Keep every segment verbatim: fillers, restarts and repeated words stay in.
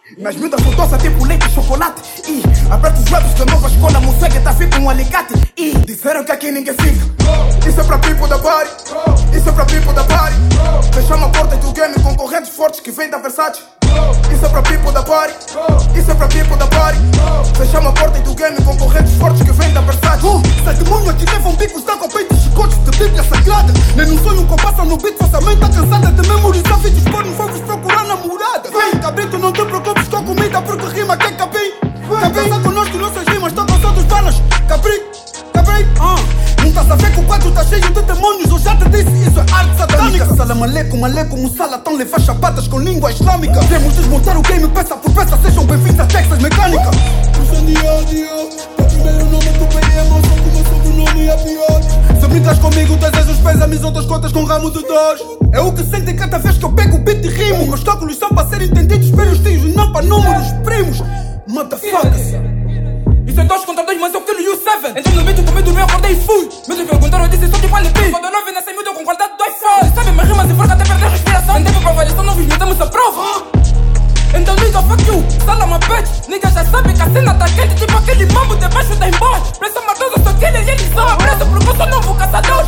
Nas miúdas sou doce tipo leite e chocolate. E aperto os lábios da nova escola, moçegue tá feito um alicate. E disseram que aqui ninguém fica. Isso é pra people da party. Isso é pra people da party. Fechamos a porta do game, concorrentes fortes que vêm da Versace. Isso é pra people da party. Isso é pra people da party. Fechamos a porta do game, concorrentes fortes que vêm da Versace. uh, Sai demônio que levam bicos, dá com peito e chicotes de bíblia sagrada. Nem num sonho que passa no beat, vossa mãe tá cansada de memorizar vídeos porno, foi-vos procurar namorada. Vem, cabrito, não te preocupes com comida porque rima que é capim. Quer pensar connosco, nossas rimas estão com todos balas. Cabrito, cabrito, ah. Não estás a ver que o quadro tá cheio de demônios, eu já te disse, isso é arte satânica. Salam aleikum, aleikum, mussala, tão levar chapadas com língua islâmica. Vemos desmontar o game peça por peça, sejam bem-vindos a Texas Mecânica. Dia, dia, o primeiro nome do P M, só que o meu sobrenome é pior. Se brincas comigo, tens os pés a mis outras contas com ramo de dores. É o que sentem cada vez que eu pego o beat e rimo. Meus cálculos são para serem entendidos pelos tios, não para números primos. Motherfuckers. Isso é dois contra dois, mas eu quero you seven. Entrei no beat com medo, eu acordei e fui. Me perguntaram, eu disse só tipo alibi. Quando eu não vi nessa miúda com qualidade do iPhone. Sabe, mas rimas e forca até perder a respiração. Nem teve prova, eles estão novos, metemos a prova. Então nigga, fuck you, salama bitch. Nigga já sabe que a cena tá quente, tipo aquele mambo debaixo da embora. Pressa matosa, só killer e eles são a pressa porque eu sou novo caçador.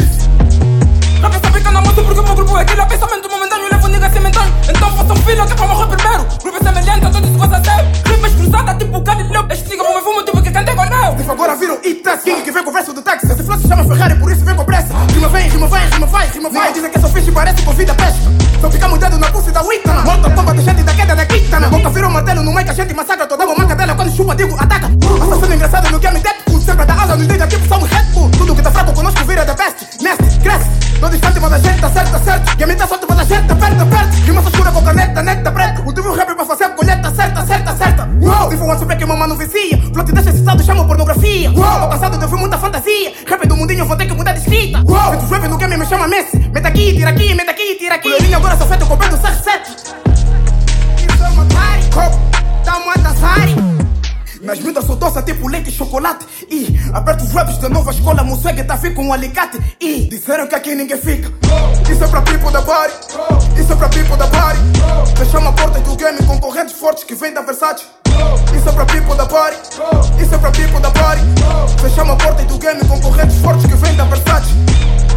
Já pensa fica na moto porque o meu grupo é aquilo. Pensamento momentâneo, levo nigga cimentário. Então façam fila que é pra morrer primeiro. Grupo é semelhante, então isso gosta sério. Rimas cruzadas tipo Galileu. Este nigga vão fumo tipo que cantei com eu. Tipo agora viram E-Tax, King que vem com o verso do táxi. Esse flow se chama Ferrari, por isso vem com pressa. Rima vem, rima vai, rima vai, rima vai. Dizem que é só fixe e parece com vida pesca. Só ficamos dedo na pulse da Witana. Morta pomba de gente da queda da quitana. Boca virou martelo no meio que a gente massacra. Toda uma cadela quando chupa digo ataca. Assassino engraçado no game Deadpool. Sempre dá asa nos liga tipo somos Red Bull. Tudo que tá fraco conosco vira da best. Nasty, cresce. Todo instante mas a gente tá certo, tá certo. Game tá solto mas a gente tá perto, perto. Rima só escura com caneta, neta preta. O teu rap pra fazer a colheita certa, certa, certa. Uou, se for uma super que mamãe não vicia. Plot deixa esse saldo, chama pornografia. Uou, tô cansado de ouvir muita fantasia. Rap do mundinho, vou ter que mudar de escrita. Uou, feito rap no game me chama Messi. Meta aqui, tira aqui, meta aqui, tira aqui. Coleirinho agora só feito com o pé do C R sete. Isso é uma party, tamo a dançar. Nas miúdas sou doce tipo leite e chocolate. E aperto os raps da nova escola, moçegue tá fico um alicate. E disseram que aqui ninguém fica. Isso é pra people da party. Isso é pra people da party. Fechamos a porta do game, concorrentes fortes que vêm da Versace. Isso é pra people da party. Isso é pra people da party. Fechamos a porta do game, concorrentes fortes que vêm da Versace.